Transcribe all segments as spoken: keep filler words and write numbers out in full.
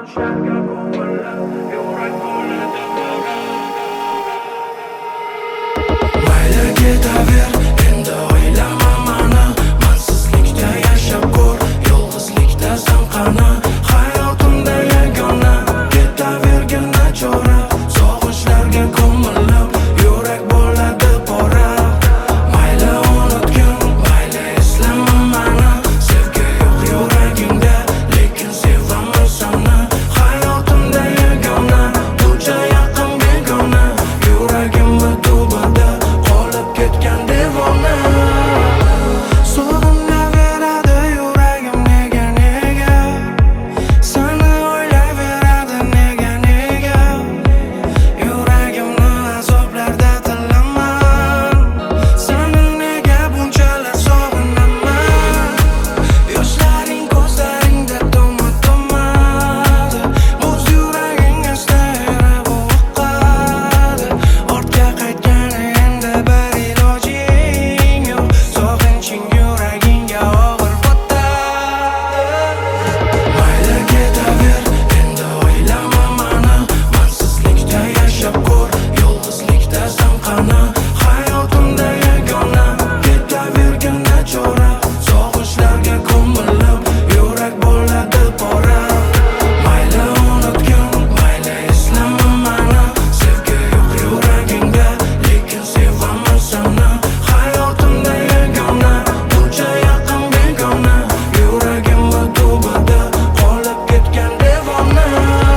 sog'inchlarga ko'milib yurak bo'ladi bora. Mayli ketaver, endi o'ylama mani, mansizlikda yashab ko'r, yolg'izlikda zamqani. Hayotimda yagona ketavergin nachora, sog'inchlarga ko'milib yurak bo'ladi bora. Mayli unutgin, mayli eslama mani, sevgi yo'q yuragingda, lekin sevaman seni. Hayotimda yagona, buncha yaqin begona, yuragimni tubida qolib ketgan devona. Sog'inaveradi yuragim nega nega, seni o'ylayveradi nega nega. Yuragimni azoblarda tilaman, seni nega bunchalar sog'inaman. Yoshlaring ko'zlaringda to'ma-to'madi, o'z yuraging asta erib oqadi. Ortga qaytgani endi bir ilojing yo'q, sog'inching yuragingga og'ir botadi. Mayli ketaver, endi o'ylama mani, mansizlikda yashab ko'r, yolg'izlikda zamqani. Hayotimda yagona ketavergin nachora, sog'inchlarga ko'milib yurak bo'ladi bora. Mayli unutgin, mayli eslama mani, sevgi yo'q yuragingda, lekin sevaman seni. Hayotimda yagona, buncha yaqin begona, yuragimni tubida qolib ketgan devona.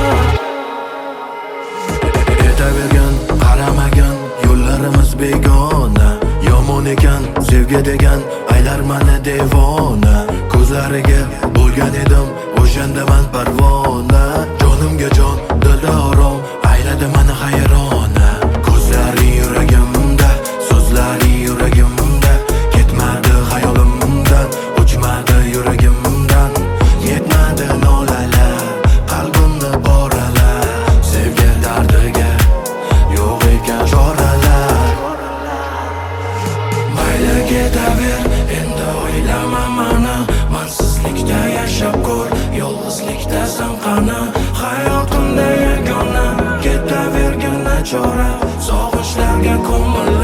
Ketavergan, qaramagin, yo'llarimiz begona. Yomon ekan sevgi degan, aylar mani devona. Ko'zlariga bo'lgan edim o'shanda man parvona. Jonimga jon, dilda orom, ayladi mani hayrona. Ko'zlaring yuragimda, so'zlaring yuragimda, ketmadi xayolimdan, o'chmadi yuragimdan. Yetmadi nolalar, qalbimni boralar, sevgi dardiga yo'q ekan choralar. Mayli ketaver, endi o'ylama mani, mansizlikda yashab ko'r, yolg'izlikda zamqani. Hayotimda yagona ketavergin nachora, sog'inchlarga ko'milib